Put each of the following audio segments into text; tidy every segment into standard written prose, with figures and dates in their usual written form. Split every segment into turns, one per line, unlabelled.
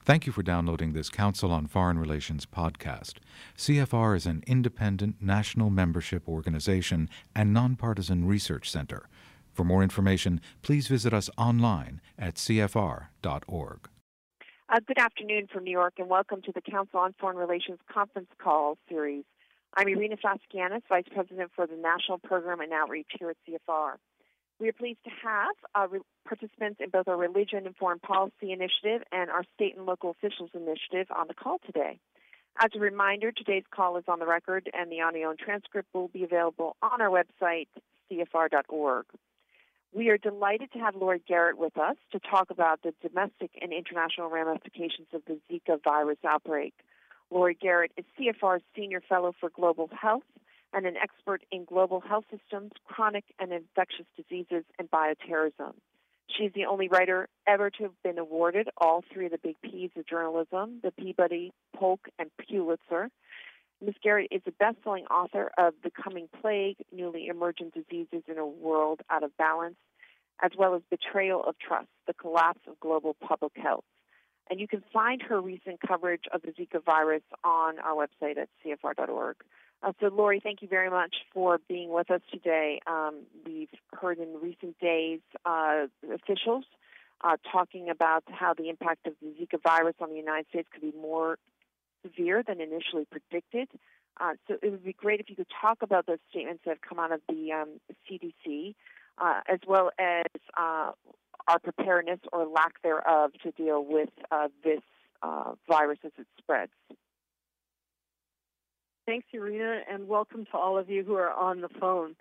Thank you for downloading this Council on Foreign Relations podcast. CFR is an independent national membership organization and nonpartisan research center. For more information, please visit us online at cfr.org.
Good afternoon from New York, and welcome to the Council on Foreign Relations conference call series. I'm Irina Faskianis, Vice President for the National Program and Outreach here at CFR. We are pleased to have participants in both our Religion and Foreign Policy Initiative and our State and Local Officials Initiative on the call today. As a reminder, today's call is on the record, and the audio and transcript will be available on our website, cfr.org. We are delighted to have Laurie Garrett with us to talk about the domestic and international ramifications of the Zika virus outbreak. Laurie Garrett is CFR's Senior Fellow for Global Health and an expert in global health systems, chronic and infectious diseases, and bioterrorism. She's the only writer ever to have been awarded all three of the big P's of journalism, the Peabody, Polk, and Pulitzer. Ms. Garrett is a best-selling author of The Coming Plague, Newly Emergent Diseases in a World Out of Balance, as well as Betrayal of Trust, The Collapse of Global Public Health. And you can find her recent coverage of the Zika virus on our website at cfr.org. So, Laurie, thank you very much for being with us today. We've heard in recent days officials talking about how the impact of the Zika virus on the United States could be more severe than initially predicted. So it would be great if you could talk about those statements that have come out of the CDC, as well as our preparedness or lack thereof to deal with this virus as it spreads.
Thanks, Irina, and welcome to all of you who are on the phone.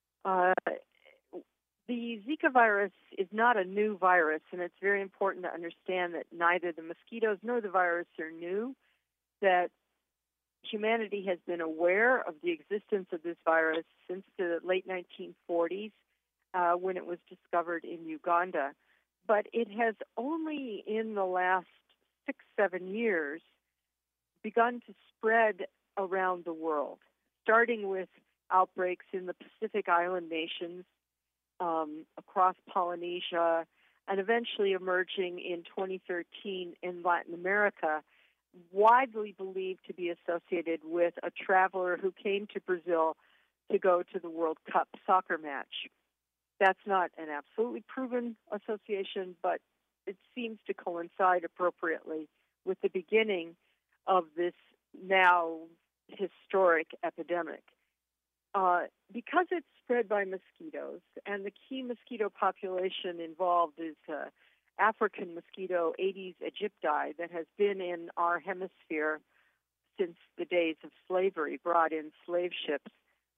The Zika virus is not a new virus, and it's very important to understand that neither the mosquitoes nor the virus are new, that humanity has been aware of the existence of this virus since the late 1940s when it was discovered in Uganda. But it has only in the last 6-7 years begun to spread around the world, starting with outbreaks in the Pacific Island nations, across Polynesia, and eventually emerging in 2013 in Latin America, widely believed to be associated with a traveler who came to Brazil to go to the World Cup soccer match. That's not an absolutely proven association, but it seems to coincide appropriately with the beginning of this now historic epidemic. Because it's spread by mosquitoes, and the key mosquito population involved is African mosquito Aedes aegypti that has been in our hemisphere since the days of slavery, brought in slave ships.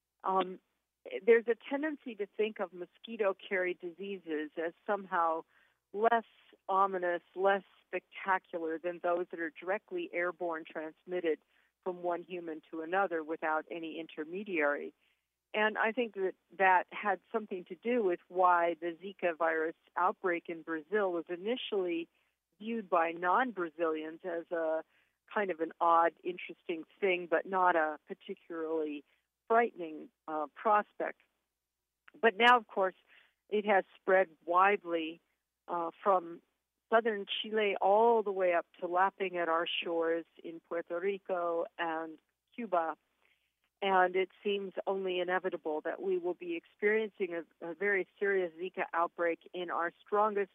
There's a tendency to think of mosquito-carried diseases as somehow less ominous, less spectacular than those that are directly airborne transmitted from one human to another without any intermediary. And I think that had something to do with why the Zika virus outbreak in Brazil was initially viewed by non-Brazilians as a kind of an odd, interesting thing, but not a particularly frightening prospect. But now, of course, it has spread widely from southern Chile all the way up to lapping at our shores in Puerto Rico and Cuba. And it seems only inevitable that we will be experiencing a very serious Zika outbreak in our strongest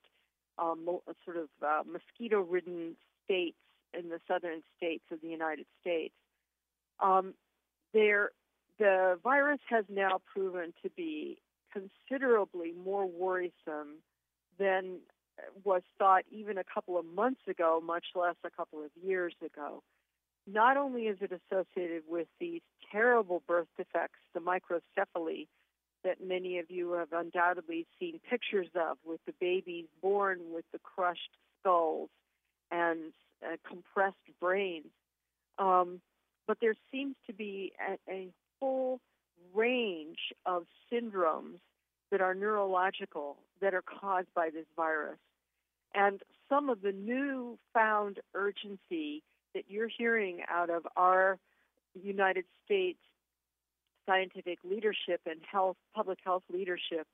mosquito-ridden states in the southern states of the United States. The virus has now proven to be considerably more worrisome than was thought even a couple of months ago, much less a couple of years ago. Not only is it associated with these terrible birth defects, the microcephaly, that many of you have undoubtedly seen pictures of, with the babies born with the crushed skulls and compressed brains, but there seems to be a whole range of syndromes that are neurological that are caused by this virus. And some of the newfound urgency that you're hearing out of our United States scientific leadership and public health leadership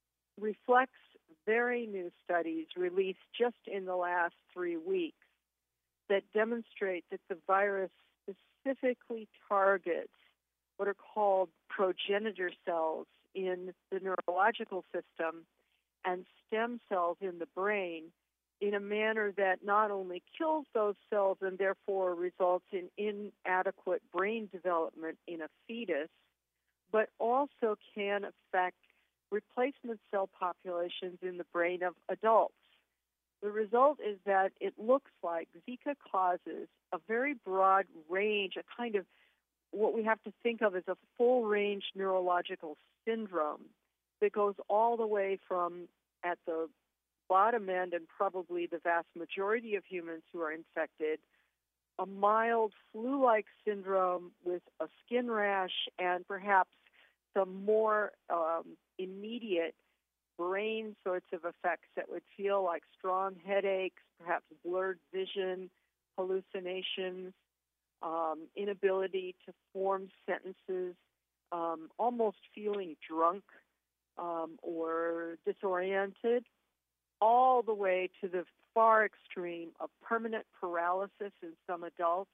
reflects very new studies released just in the last 3 weeks that demonstrate that the virus specifically targets what are called progenitor cells in the neurological system and stem cells in the brain in a manner that not only kills those cells and therefore results in inadequate brain development in a fetus, but also can affect replacement cell populations in the brain of adults. The result is that it looks like Zika causes a very broad range, a kind of what we have to think of as a full-range neurological syndrome that goes all the way from, at the bottom end, and probably the vast majority of humans who are infected, a mild flu-like syndrome with a skin rash and perhaps some more immediate brain sorts of effects that would feel like strong headaches, perhaps blurred vision, hallucinations, inability to form sentences, almost feeling drunk or disoriented, all the way to the far extreme of permanent paralysis in some adults,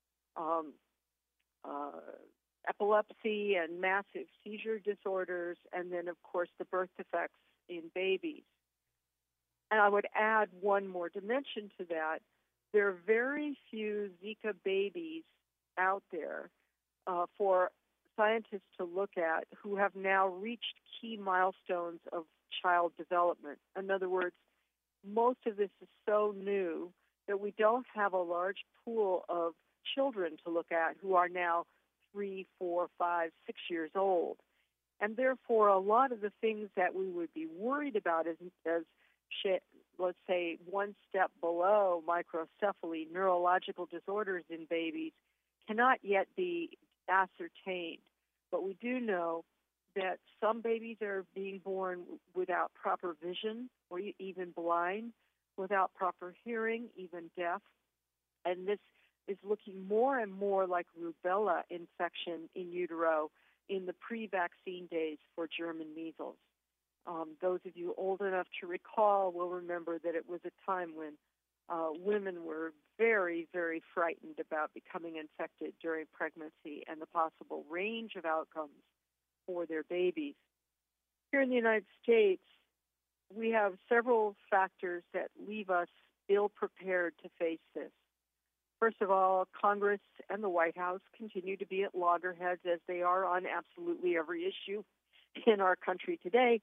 epilepsy and massive seizure disorders, and then, of course, the birth defects in babies. And I would add one more dimension to that. There are very few Zika babies out there for scientists to look at who have now reached key milestones of child development. In other words, most of this is so new that we don't have a large pool of children to look at who are now 3, 4, 5, 6 years old. And therefore, a lot of the things that we would be worried about as let's say, one step below microcephaly, neurological disorders in babies, cannot yet be ascertained. But we do know that some babies are being born without proper vision or even blind, without proper hearing, even deaf. And this is looking more and more like rubella infection in utero in the pre-vaccine days for German measles. Those of you old enough to recall will remember that it was a time when women were very, very frightened about becoming infected during pregnancy and the possible range of outcomes for their babies. Here in the United States, we have several factors that leave us ill-prepared to face this. First of all, Congress and the White House continue to be at loggerheads, as they are on absolutely every issue in our country today.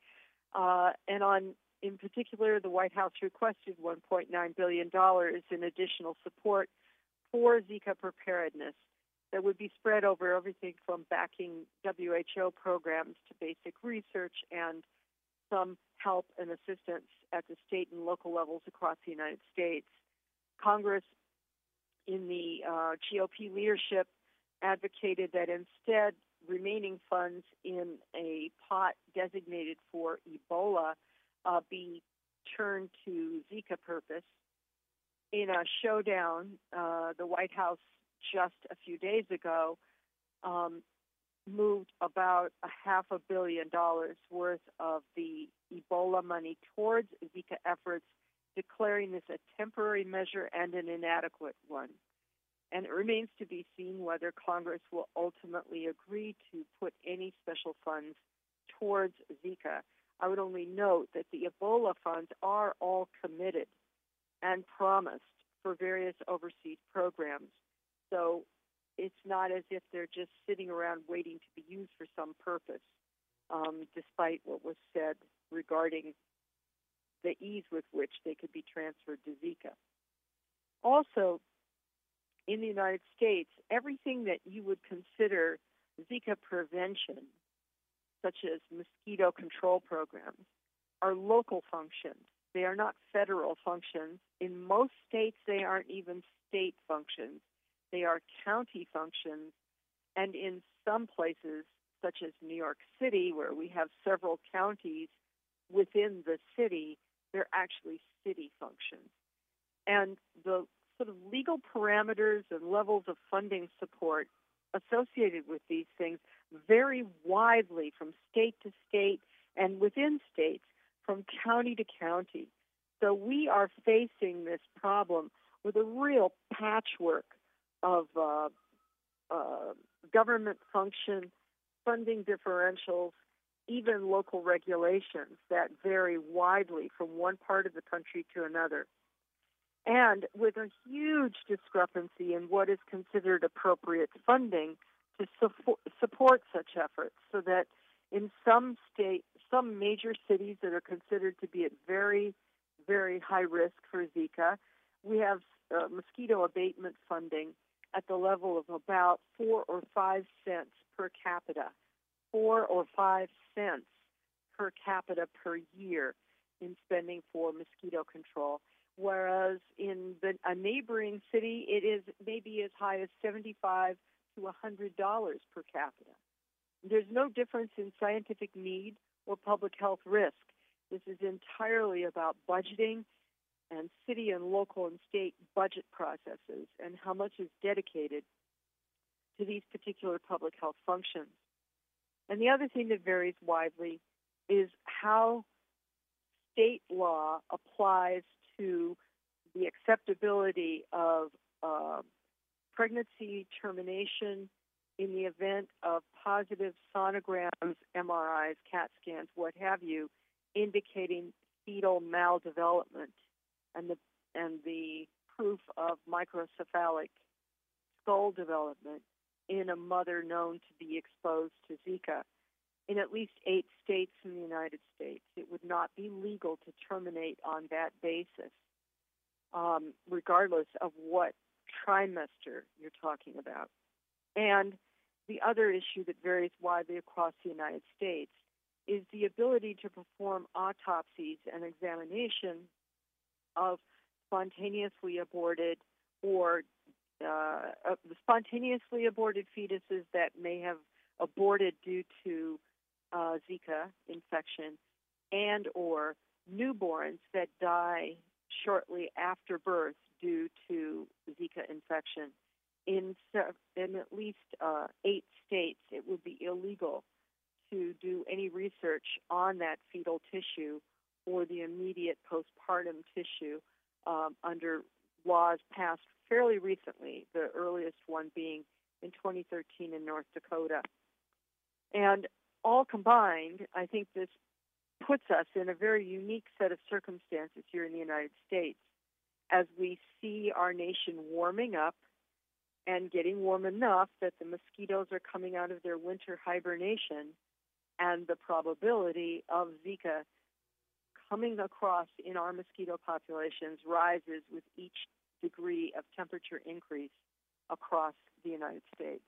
In particular, the White House requested $1.9 billion in additional support for Zika preparedness that would be spread over everything from backing WHO programs to basic research and some help and assistance at the state and local levels across the United States. Congress, in the GOP leadership, advocated that instead remaining funds in a pot designated for Ebola be turned to Zika purpose. In a showdown, the White House just a few days ago moved about $500 million worth of the Ebola money towards Zika efforts, declaring this a temporary measure and an inadequate one. And it remains to be seen whether Congress will ultimately agree to put any special funds towards Zika. I would only note that the Ebola funds are all committed and promised for various overseas programs. So it's not as if they're just sitting around waiting to be used for some purpose, despite what was said regarding the ease with which they could be transferred to Zika. Also, in the United States, everything that you would consider Zika prevention, such as mosquito control programs, are local functions. They are not federal functions. In most states, they aren't even state functions. They are county functions. And in some places, such as New York City, where we have several counties within the city, they're actually city functions. And the sort of legal parameters and levels of funding support associated with these things vary widely from state to state and within states, from county to county. So we are facing this problem with a real patchwork of government function, funding differentials, even local regulations that vary widely from one part of the country to another. And with a huge discrepancy in what is considered appropriate funding to support such efforts, so that in some major cities that are considered to be at very, very high risk for Zika, we have mosquito abatement funding at the level of about 4 or 5 cents per capita, 4 or 5 cents per capita per year in spending for mosquito control. Whereas in a neighboring city, it is maybe as high as $75 to $100 per capita. There's no difference in scientific need or public health risk. This is entirely about budgeting and city and local and state budget processes and how much is dedicated to these particular public health functions. And the other thing that varies widely is how state law applies to the acceptability of pregnancy termination in the event of positive sonograms, MRIs, CAT scans, what have you, indicating fetal maldevelopment and the proof of microcephalic skull development in a mother known to be exposed to Zika. In at least 8 states in the United States, it would not be legal to terminate on that basis, regardless of what trimester you're talking about. And the other issue that varies widely across the United States is the ability to perform autopsies and examination of spontaneously aborted or spontaneously aborted fetuses that may have aborted due to Zika infection, and or newborns that die shortly after birth due to Zika infection. In at least 8 states, it would be illegal to do any research on that fetal tissue or the immediate postpartum tissue under laws passed fairly recently, the earliest one being in 2013 in North Dakota. And all combined, I think this puts us in a very unique set of circumstances here in the United States as we see our nation warming up and getting warm enough that the mosquitoes are coming out of their winter hibernation, and the probability of Zika coming across in our mosquito populations rises with each degree of temperature increase across the United States.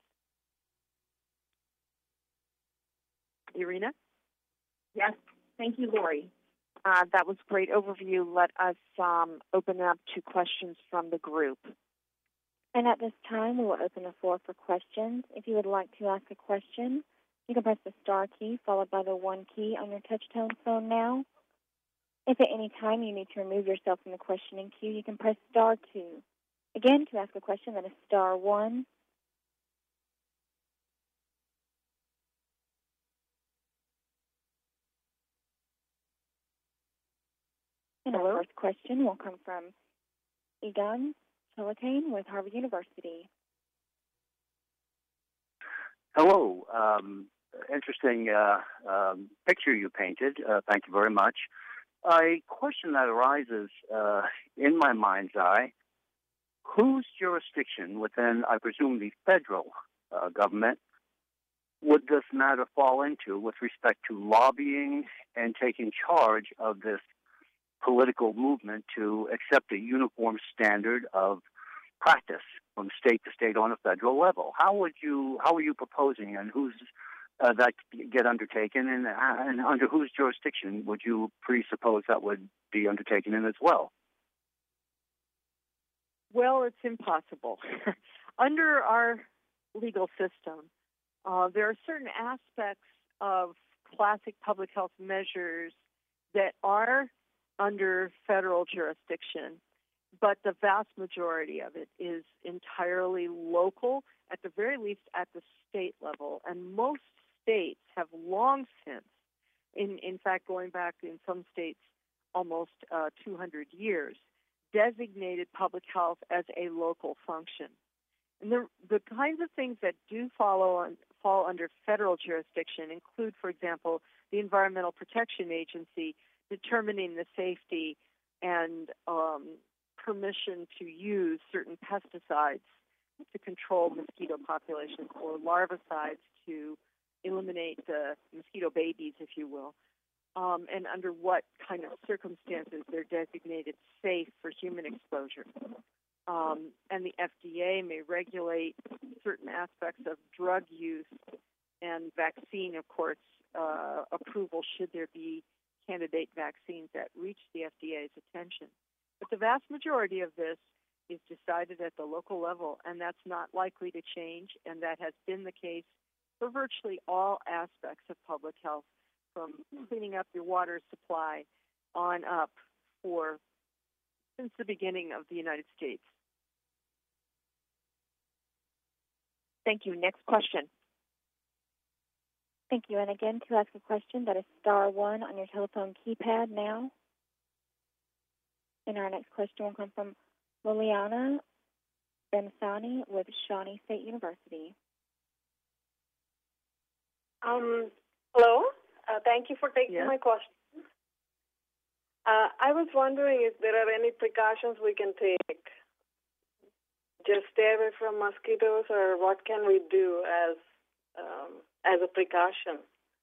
Irina?
Yes, thank you, Lori. That was a great overview. Let us open up to questions from the group.
And at this time, we will open the floor for questions. If you would like to ask a question, you can press the star key followed by the 1 key on your touch-tone phone now. If at any time you need to remove yourself from the questioning queue, you can press star 2. Again, to ask a question, that is star 1. And our first question will come from Egan Solitaine with Harvard University.
Hello. Interesting picture you painted. Thank you very much. A question that arises in my mind's eye, whose jurisdiction within, I presume, the federal government would this matter fall into with respect to lobbying and taking charge of this political movement to accept a uniform standard of practice from state to state on a federal level? How are you proposing, and who's that get undertaken, and under whose jurisdiction would you presuppose that would be undertaken in as well?
Well, it's impossible. Under our legal system, there are certain aspects of classic public health measures that are under federal jurisdiction, but the vast majority of it is entirely local, at the very least at the state level. And most states have long since, in fact, going back in some states almost 200 years, designated public health as a local function. And the kinds of things that do fall under federal jurisdiction include, for example, the Environmental Protection Agency determining the safety and permission to use certain pesticides to control mosquito populations, or larvicides to eliminate the mosquito babies, if you will, and under what kind of circumstances they're designated safe for human exposure. And the FDA may regulate certain aspects of drug use and vaccine, of course, approval should there be candidate vaccines that reach the FDA's attention. But the vast majority of this is decided at the local level, and that's not likely to change, and that has been the case for virtually all aspects of public health, from cleaning up your water supply on up since the beginning of the United States.
Thank you. Next question.
Thank you. And again, to ask a question, that is *1 on your telephone keypad now. And our next question will come from Liliana Bensani with Shawnee State University.
Hello. Thank you for taking my question. I was wondering if there are any precautions we can take. Just stay away from mosquitoes, or what can we do as a precaution?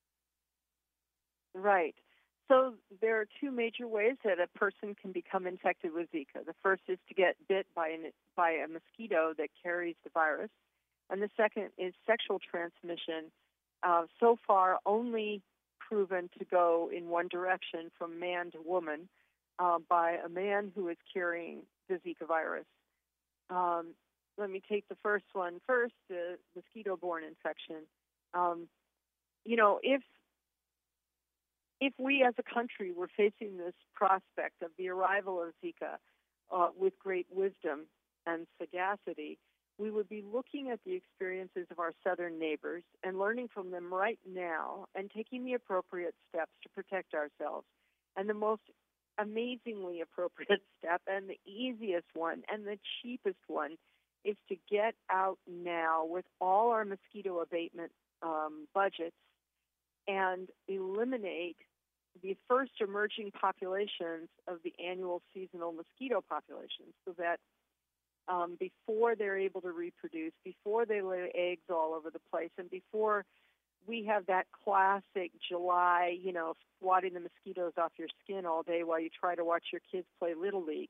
Right. So there are two major ways that a person can become infected with Zika. The first is to get bit by a mosquito that carries the virus, and the second is sexual transmission. So far, only proven to go in one direction, from man to woman, by a man who is carrying the Zika virus. Let me take the first one first, the mosquito-borne infection. If we as a country were facing this prospect of the arrival of Zika with great wisdom and sagacity, we would be looking at the experiences of our southern neighbors and learning from them right now and taking the appropriate steps to protect ourselves. And the most amazingly appropriate step, and the easiest one and the cheapest one, is to get out now with all our mosquito abatement budgets and eliminate the first emerging populations of the annual seasonal mosquito populations, so that before they're able to reproduce, before they lay eggs all over the place, and before we have that classic July, swatting the mosquitoes off your skin all day while you try to watch your kids play Little League.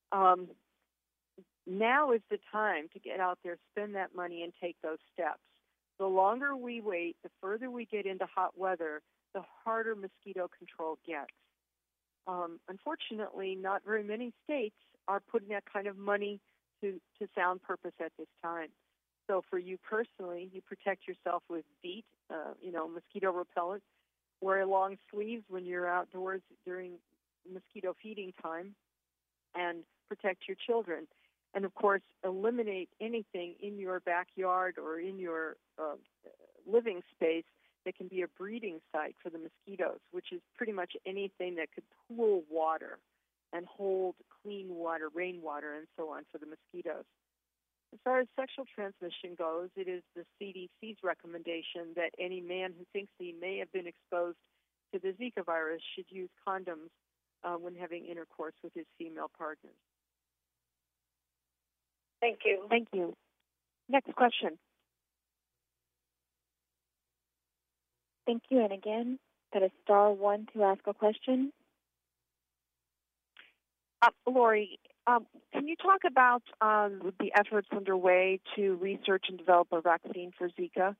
Now is the time to get out there, spend that money, and take those steps. The longer we wait, the further we get into hot weather, the harder mosquito control gets. Unfortunately, not very many states are putting that kind of money to sound purpose at this time. So for you personally, you protect yourself with DEET, mosquito repellent. Wear long sleeves when you're outdoors during mosquito feeding time, and protect your children. And, of course, eliminate anything in your backyard or in your living space that can be a breeding site for the mosquitoes, which is pretty much anything that could pool water and hold clean water, rainwater, and so on for the mosquitoes. As far as sexual transmission goes, it is the CDC's recommendation that any man who thinks he may have been exposed to the Zika virus should use condoms when having intercourse with his female partners.
Thank you.
Thank you. Next question.
Thank you. And again, that is *1 to ask a question.
Lori, can you talk about the efforts underway to research and develop a vaccine for Zika?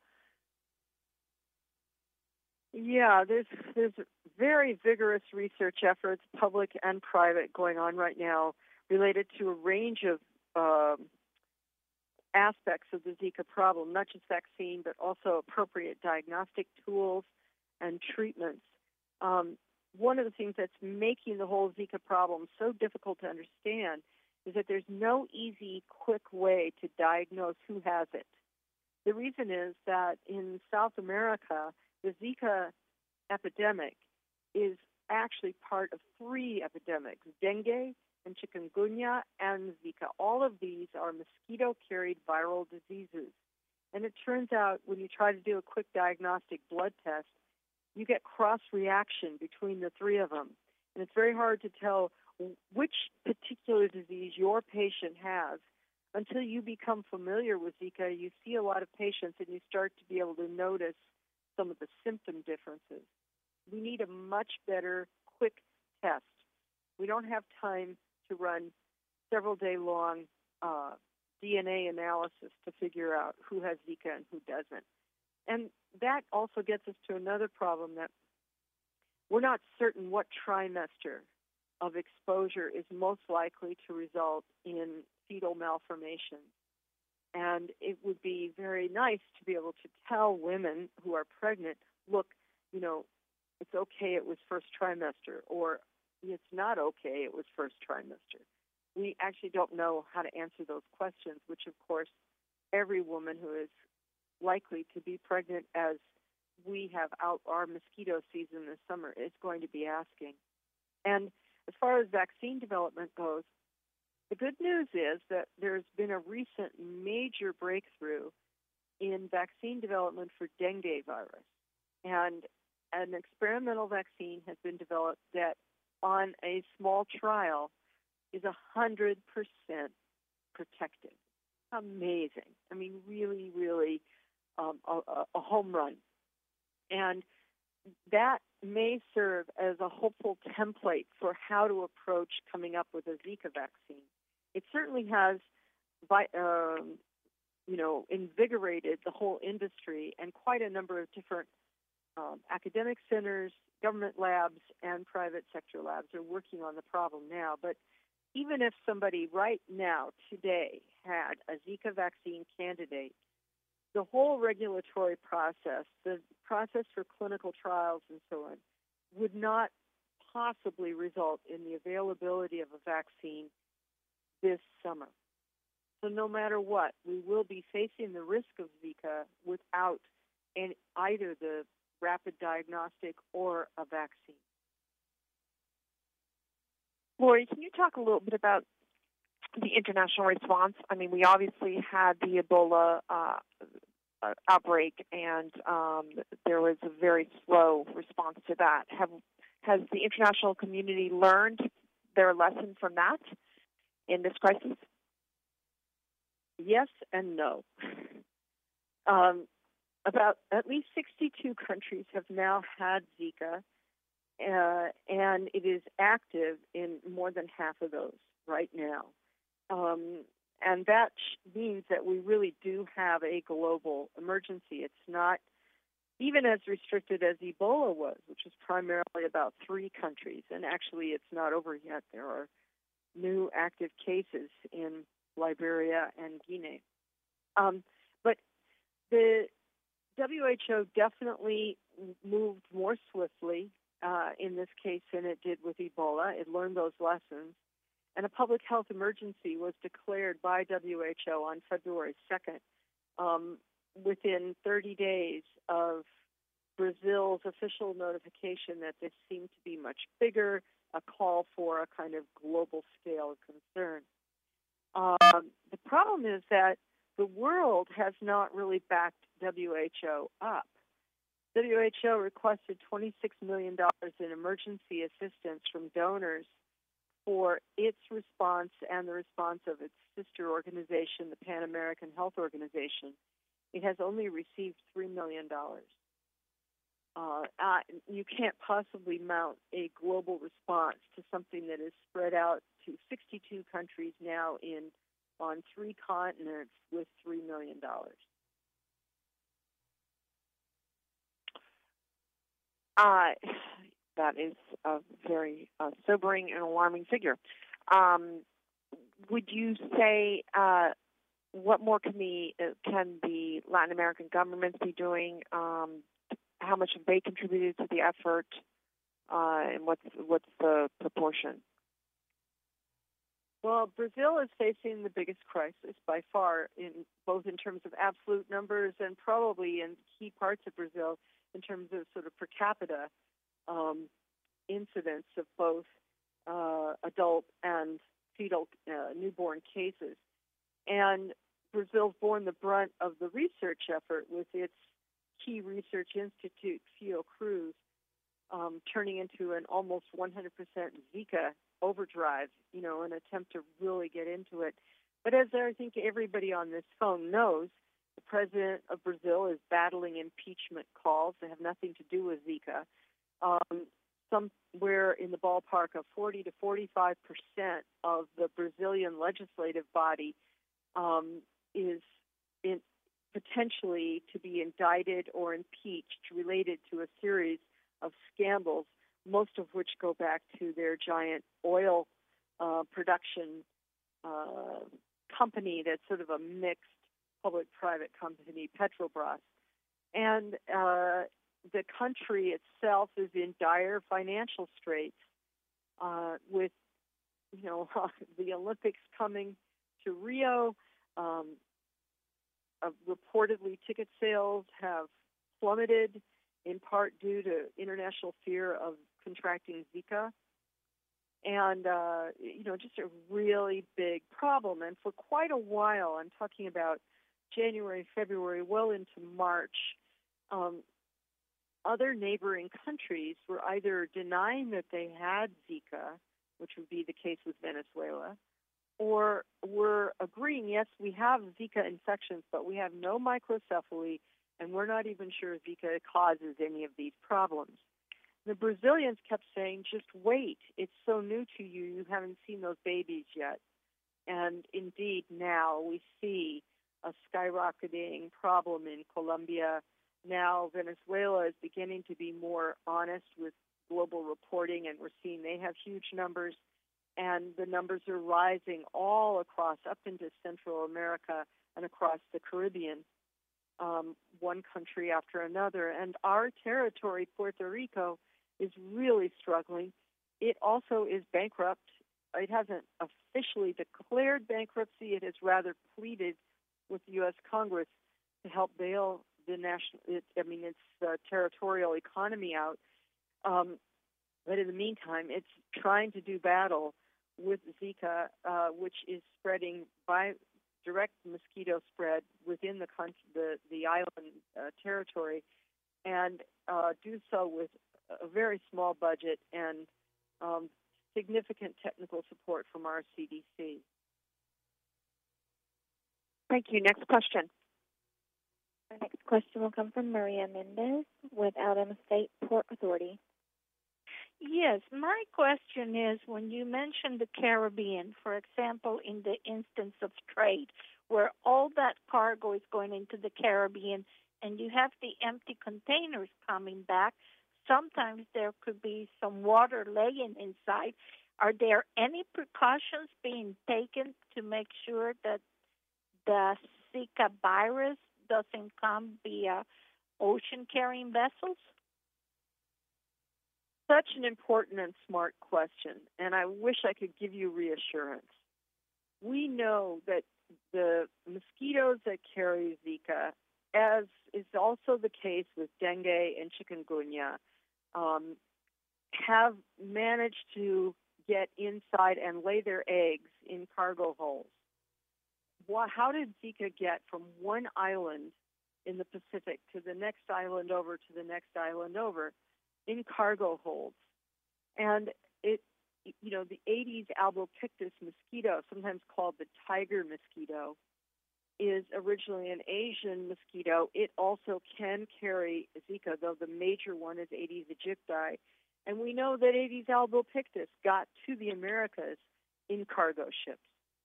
Yeah, there's very vigorous research efforts, public and private, going on right now related to a range of aspects of the Zika problem, not just vaccine, but also appropriate diagnostic tools and treatments. One of the things that's making the whole Zika problem so difficult to understand is that there's no easy, quick way to diagnose who has it. The reason is that in South America, the Zika epidemic is actually part of 3 epidemics: dengue, and chikungunya and Zika. All of these are mosquito-carried viral diseases. And it turns out when you try to do a quick diagnostic blood test, you get cross-reaction between the three of them. And it's very hard to tell which particular disease your patient has until you become familiar with Zika. You see a lot of patients and you start to be able to notice some of the symptom differences. We need a much better quick test. We don't have time to run several-day-long DNA analysis to figure out who has Zika and who doesn't. And that also gets us to another problem, that we're not certain what trimester of exposure is most likely to result in fetal malformation. And it would be very nice to be able to tell women who are pregnant, look, it's okay, it was first trimester, or it's not okay, it was first trimester. We actually don't know how to answer those questions, which, of course, every woman who is likely to be pregnant as we have out our mosquito season this summer is going to be asking. And as far as vaccine development goes, the good news is that there's been a recent major breakthrough in vaccine development for dengue virus. And an experimental vaccine has been developed that on a small trial is 100% protective. Amazing. I mean, really, really a home run. And that may serve as a hopeful template for how to approach coming up with a Zika vaccine. It certainly has, invigorated the whole industry, and quite a number of different academic centers, government labs, and private sector labs are working on the problem now. But even if somebody right now, today, had a Zika vaccine candidate, the whole regulatory process, the process for clinical trials and so on, would not possibly result in the availability of a vaccine this summer. So no matter what, we will be facing the risk of Zika without either the rapid diagnostic or a vaccine.
Lori, can you talk a little bit about the international response? I mean, we obviously had the Ebola outbreak, and there was a very slow response to that. Has the international community learned their lesson from that in this crisis?
Yes and no. About at least 62 countries have now had Zika, and it is active in more than half of those right now. And that means that we really do have a global emergency. It's not even as restricted as Ebola was, which was primarily about 3 countries. And actually, it's not over yet. There are new active cases in Liberia and Guinea. But the WHO definitely moved more swiftly in this case than it did with Ebola. It learned those lessons. And a public health emergency was declared by WHO on February 2nd, within 30 days of Brazil's official notification that this seemed to be much bigger, a call for a kind of global scale of concern. The problem is that the world has not really backed WHO up. WHO requested $26 million in emergency assistance from donors for its response and the response of its sister organization, the Pan American Health Organization. It has only received $3 million. You can't possibly mount a global response to something that is spread out to 62 countries now on 3 continents with $3 million.
That is a very sobering and alarming figure. Would you say what more can the Latin American governments be doing? How much have they contributed to the effort, and what's the proportion?
Well, Brazil is facing the biggest crisis by far, both in terms of absolute numbers and probably in key parts of Brazil in terms of sort of per capita incidence of both adult and fetal newborn cases. And Brazil's borne the brunt of the research effort with its key research institute, Fiocruz, turning into an almost 100% Zika overdrive, an attempt to really get into it. But as I think everybody on this phone knows, the president of Brazil is battling impeachment calls that have nothing to do with Zika. Somewhere in the ballpark of 40 to 45% of the Brazilian legislative body is potentially to be indicted or impeached related to a series of scandals, most of which go back to their giant oil production company that's sort of a mixed public-private company, Petrobras. And the country itself is in dire financial straits with, the Olympics coming to Rio. Reportedly, ticket sales have plummeted, in part due to international fear of contracting Zika. And, just a really big problem. And for quite a while, I'm talking about January, February, well into March, other neighboring countries were either denying that they had Zika, which would be the case with Venezuela, or were agreeing, yes, we have Zika infections, but we have no microcephaly, and we're not even sure Zika causes any of these problems. The Brazilians kept saying, just wait, it's so new to you, you haven't seen those babies yet. And indeed, now we see a skyrocketing problem in Colombia. Now Venezuela is beginning to be more honest with global reporting, and we're seeing they have huge numbers, and the numbers are rising all across, up into Central America and across the Caribbean, one country after another. And our territory, Puerto Rico, is really struggling. It also is bankrupt. It hasn't officially declared bankruptcy. It has rather pleaded with the U.S. Congress to help bail the its territorial economy out. But in the meantime, it's trying to do battle with Zika, which is spreading by direct mosquito spread within the island territory, and do so with a very small budget and significant technical support from our CDC.
Thank you. Next question.
Our next question will come from Maria Mendez with Alabama State Port Authority.
Yes, my question is, when you mentioned the Caribbean, for example, in the instance of trade, where all that cargo is going into the Caribbean and you have the empty containers coming back, sometimes there could be some water laying inside. Are there any precautions being taken to make sure that the Zika virus doesn't come via ocean-carrying vessels?
Such an important and smart question, and I wish I could give you reassurance. We know that the mosquitoes that carry Zika, as is also the case with dengue and chikungunya, have managed to get inside and lay their eggs in cargo holds. How did Zika get from one island in the Pacific to the next island over to the next island over? In cargo holds. And the Aedes albopictus mosquito, sometimes called the tiger mosquito, is originally an Asian mosquito. It also can carry Zika, though the major one is Aedes aegypti. And we know that Aedes albopictus got to the Americas in cargo ships.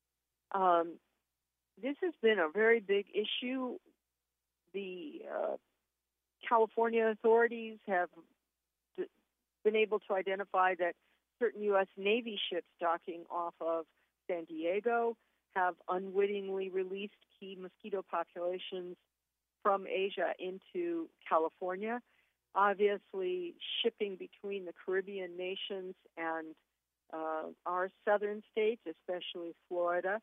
This has been a very big issue. The California authorities have been able to identify that certain U.S. Navy ships docking off of San Diego have unwittingly released key mosquito populations from Asia into California. Obviously, shipping between the Caribbean nations and our southern states, especially Florida,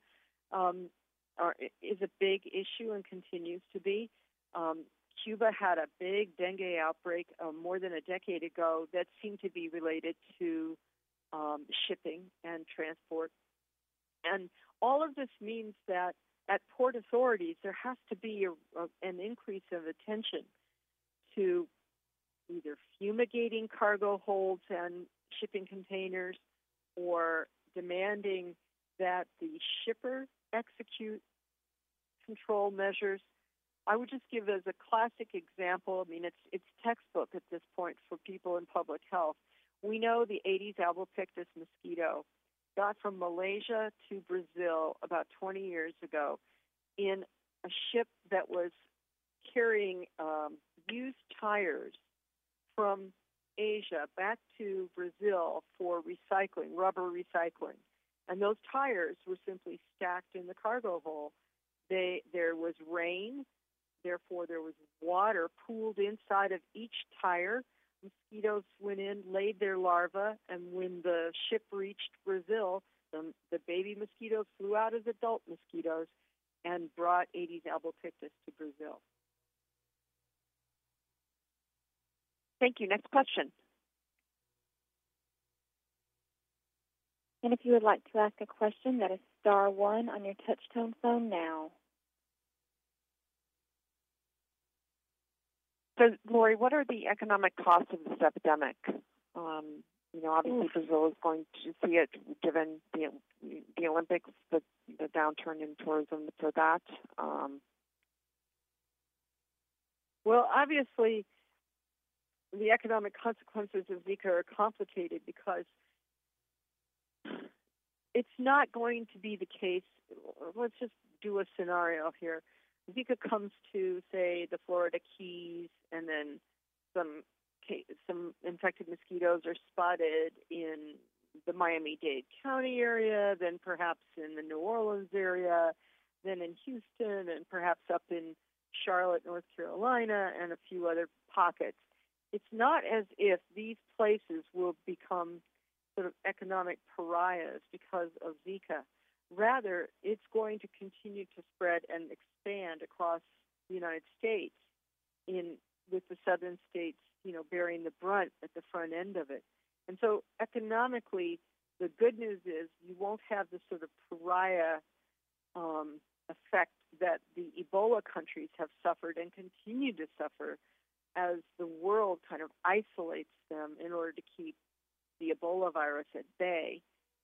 is a big issue and continues to be. Cuba had a big dengue outbreak more than a decade ago that seemed to be related to shipping and transport. And all of this means that at port authorities, there has to be an increase of attention to either fumigating cargo holds and shipping containers or demanding that the shipper execute control measures. I would just give as a classic example, I mean, it's textbook at this point for people in public health. We know the Aedes albopictus mosquito got from Malaysia to Brazil about 20 years ago in a ship that was carrying used tires from Asia back to Brazil for recycling, rubber recycling. And those tires were simply stacked in the cargo hold. There was rain, therefore there was water pooled inside of each tire. Mosquitoes went in, laid their larvae, and when the ship reached Brazil, the baby mosquitoes flew out as adult mosquitoes and brought Aedes albopictus to Brazil.
Thank you. Next question.
And if you would like to ask a question, that is star 1 on your touch-tone phone now.
So, Lori, what are the economic costs of this epidemic? Obviously Brazil is going to see it given the Olympics, the downturn in tourism for that.
Well, obviously, the economic consequences of Zika are complicated because it's not going to be the case. Let's just do a scenario here. Zika comes to, say, the Florida Keys, and then some infected mosquitoes are spotted in the Miami-Dade County area, then perhaps in the New Orleans area, then in Houston, and perhaps up in Charlotte, North Carolina, and a few other pockets. It's not as if these places will become sort of economic pariahs because of Zika. Rather, it's going to continue to spread and expand across the United States, with the southern states, bearing the brunt at the front end of it. And so economically, the good news is you won't have the sort of pariah effect that the Ebola countries have suffered and continue to suffer as the world kind of isolates them in order to keep the Ebola virus at bay.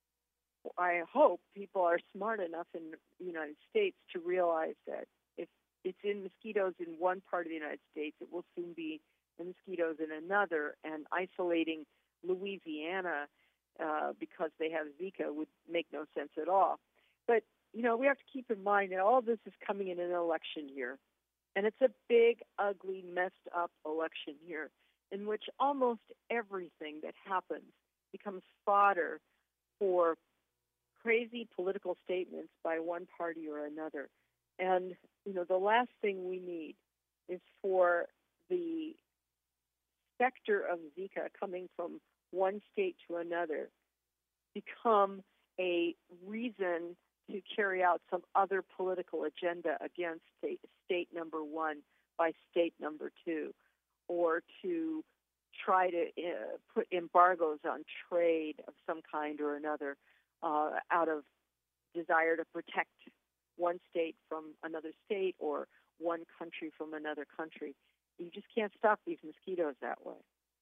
I hope people are smart enough in the United States to realize that if it's in mosquitoes in one part of the United States, it will soon be in mosquitoes in another, and isolating Louisiana because they have Zika would make no sense at all. But, we have to keep in mind that all this is coming in an election year, and it's a big, ugly, messed up election year in which almost everything that happens becomes fodder for crazy political statements by one party or another. And, the last thing we need is for the specter of Zika coming from one state to another become a reason to carry out some other political agenda against state number one by state number two, or to try to put embargoes on trade of some kind or another out of desire to protect one state from another state or one country from another country. You just can't stop these mosquitoes that way.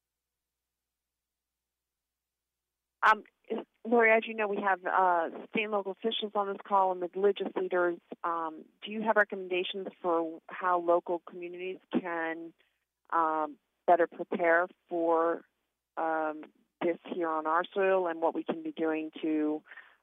Lori, as you know, we have state and local officials on this call and the religious leaders. Do you have recommendations for how local communities can better prepare for this here on our soil, and what we can be doing to,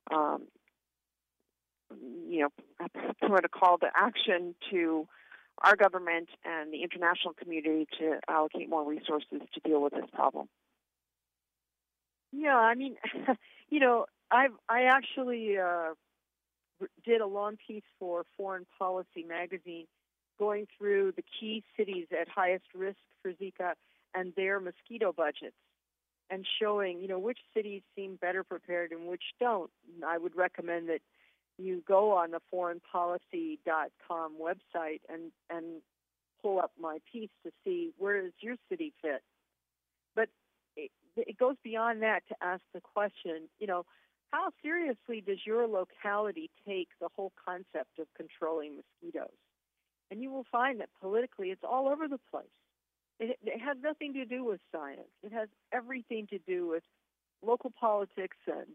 put a call to action to our government and the international community to allocate more resources to deal with this problem?
Yeah, I mean, I actually did a long piece for Foreign Policy magazine going through the key cities at highest risk for Zika and their mosquito budgets, and showing, which cities seem better prepared and which don't. I would recommend that you go on the foreignpolicy.com website and pull up my piece to see where does your city fit. But it goes beyond that to ask the question, how seriously does your locality take the whole concept of controlling mosquitoes? And you will find that politically it's all over the place. It has nothing to do with science. It has everything to do with local politics and,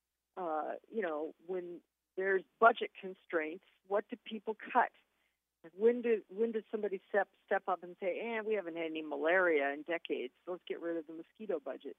when there's budget constraints, what do people cut? When does somebody step up and say, we haven't had any malaria in decades, so let's get rid of the mosquito budget?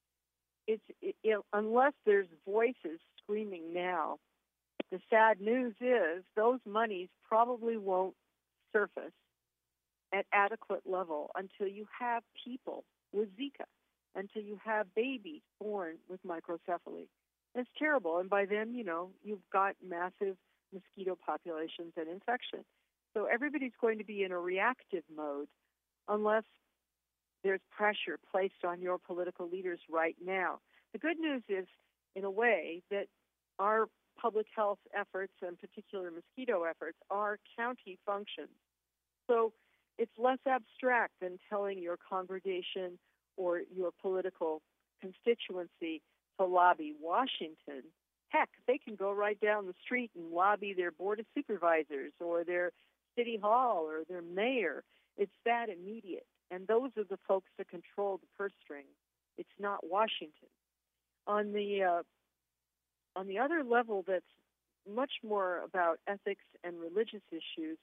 Unless there's voices screaming now, the sad news is those monies probably won't surface at adequate level until you have people with Zika, until you have babies born with microcephaly. It's terrible, and by then, you've got massive mosquito populations and infection. So everybody's going to be in a reactive mode unless there's pressure placed on your political leaders right now. The good news is, in a way, that our public health efforts, and particular mosquito efforts, are county functions. So it's less abstract than telling your congregation or your political constituency to lobby Washington. Heck, they can go right down the street and lobby their board of supervisors or their city hall or their mayor. It's that immediate. And those are the folks that control the purse strings. It's not Washington. On the other level, that's much more about ethics and religious issues.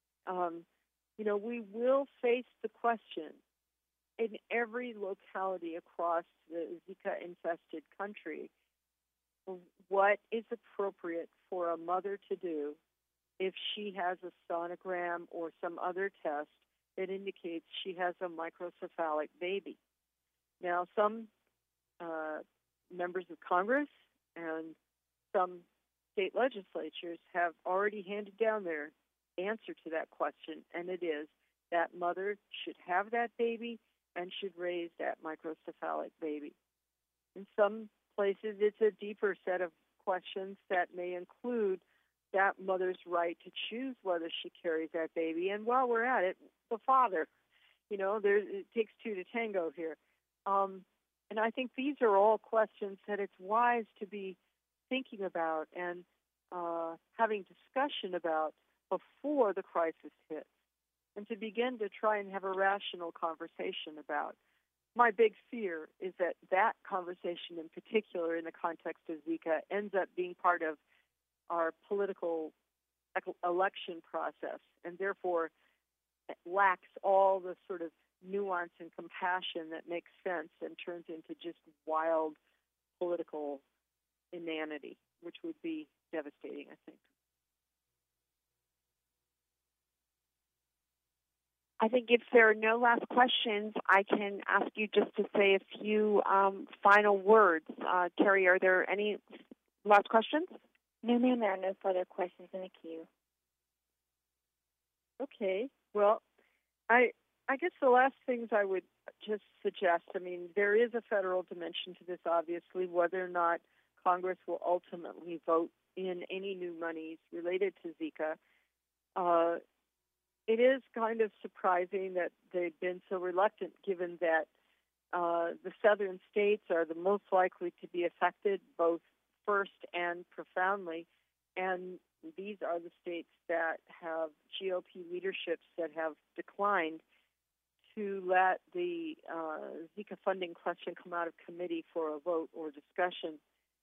We will face the question in every locality across the Zika-infested country, what is appropriate for a mother to do if she has a sonogram or some other test that indicates she has a microcephalic baby. Now, some members of Congress and some state legislatures have already handed down their answer to that question, and it is that mother should have that baby and should raise that microcephalic baby. In some places, it's a deeper set of questions that may include that mother's right to choose whether she carries that baby. And while we're at it, the father, it takes two to tango here. And I think these are all questions that it's wise to be thinking about and having discussion about before the crisis hits, and to begin to try and have a rational conversation about. My big fear is that conversation in particular in the context of Zika ends up being part of our political election process, and therefore lacks all the sort of nuance and compassion that makes sense and turns into just wild political inanity, which would be devastating, I think.
I think if there are no last questions, I can ask you just to say a few final words. Terry, are there any last questions?
No, ma'am, there are no further questions in the queue.
Okay. Well, I guess the last things I would just suggest, there is a federal dimension to this, obviously, whether or not Congress will ultimately vote in any new monies related to Zika. It is kind of surprising that they've been so reluctant, given that the southern states are the most likely to be affected, both first and profoundly. And these are the states that have GOP leaderships that have declined to let the Zika funding question come out of committee for a vote or discussion.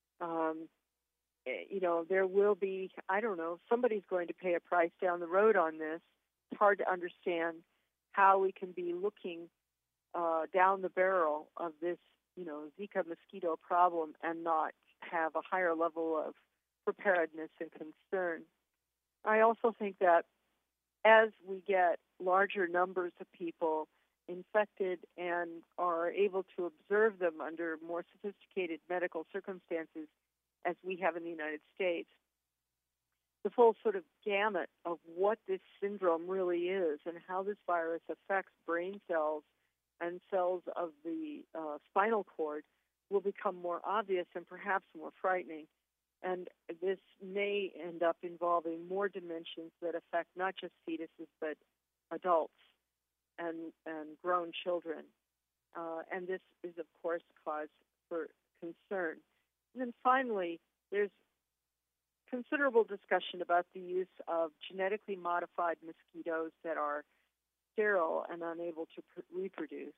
There will be, somebody's going to pay a price down the road on this. It's hard to understand how we can be looking down the barrel of this, Zika mosquito problem and not have a higher level of preparedness and concern. I also think that as we get larger numbers of people infected and are able to observe them under more sophisticated medical circumstances, as we have in the United States, the full sort of gamut of what this syndrome really is and how this virus affects brain cells and cells of the spinal cord will become more obvious and perhaps more frightening. And this may end up involving more dimensions that affect not just fetuses but adults and grown children. and this is, of course, cause for concern. And then finally, there's considerable discussion about the use of genetically modified mosquitoes that are sterile and unable to reproduce,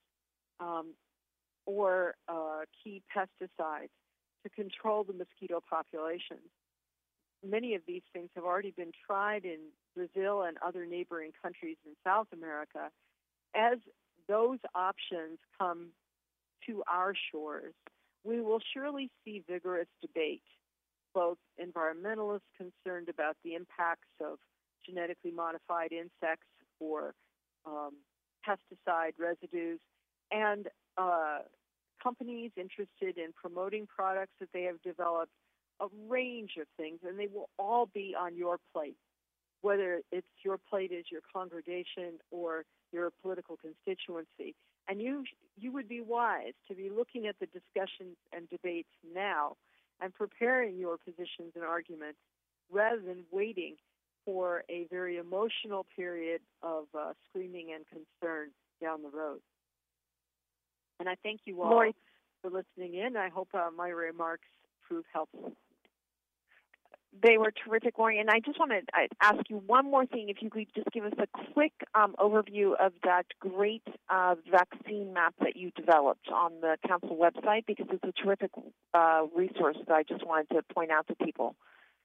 or key pesticides to control the mosquito populations. Many of these things have already been tried in Brazil and other neighboring countries in South America. As those options come to our shores, we will surely see vigorous debate, both environmentalists concerned about the impacts of genetically modified insects or pesticide residues, and companies interested in promoting products that they have developed, a range of things, and they will all be on your plate, whether it's your plate as your congregation or your political constituency. And you would be wise to be looking at the discussions and debates now and preparing your positions and arguments rather than waiting for a very emotional period of screaming and concern down the road. And I thank you all
Lori,
for listening in. I hope my remarks prove helpful.
they were terrific, Lori. And I just want to ask you one more thing. If you could just give us a quick overview of that great vaccine map that you developed on the council website, because it's a terrific resource that I just wanted to point out to people.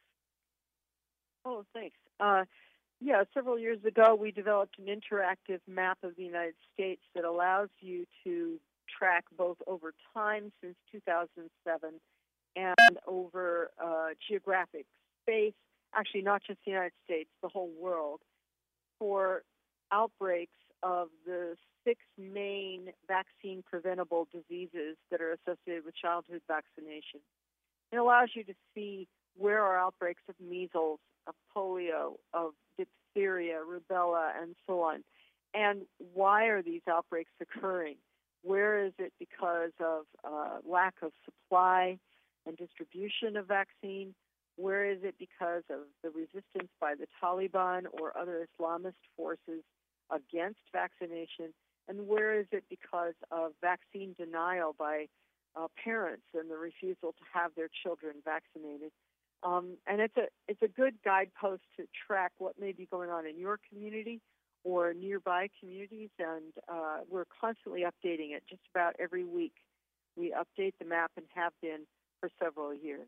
Oh, thanks. Several years ago, we developed an interactive map of the United States that allows you to track both over time since 2007 and over geographic space, actually not just the United States, the whole world, for outbreaks of the 6 main vaccine-preventable diseases that are associated with childhood vaccination. It allows you to see where are outbreaks of measles, of polio, of diphtheria, rubella, and so on. And why are these outbreaks occurring? Where is it because of lack of supply and distribution of vaccine? Where is it because of the resistance by the Taliban or other Islamist forces against vaccination? And where is it because of vaccine denial by parents and the refusal to have their children vaccinated? And it's a good guidepost to track what may be going on in your community or nearby communities, and we're constantly updating it. Just about every week we update the map and have been for several years.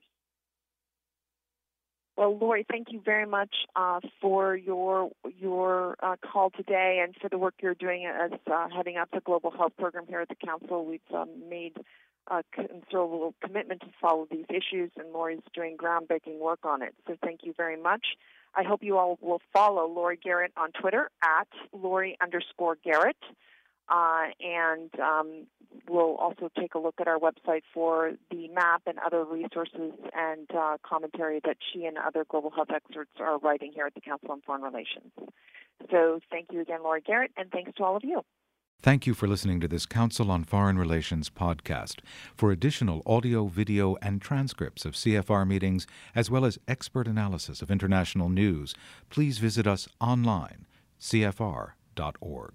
Well, Lori, thank you very much for your call today and for the work you're doing as heading up the Global Health Program here at the Council. We've made a considerable commitment to follow these issues, and Lori's doing groundbreaking work on it. So thank you very much. I hope you all will follow Lori Garrett on Twitter at Lori_Garrett. And we'll also take a look at our website for the map and other resources and commentary that she and other global health experts are writing here at the Council on Foreign Relations. So thank you again, Lori Garrett, and thanks to all of you.
Thank you for listening to this Council on Foreign Relations podcast. For additional audio, video, and transcripts of CFR meetings, as well as expert analysis of international news, please visit us online, cfr.org.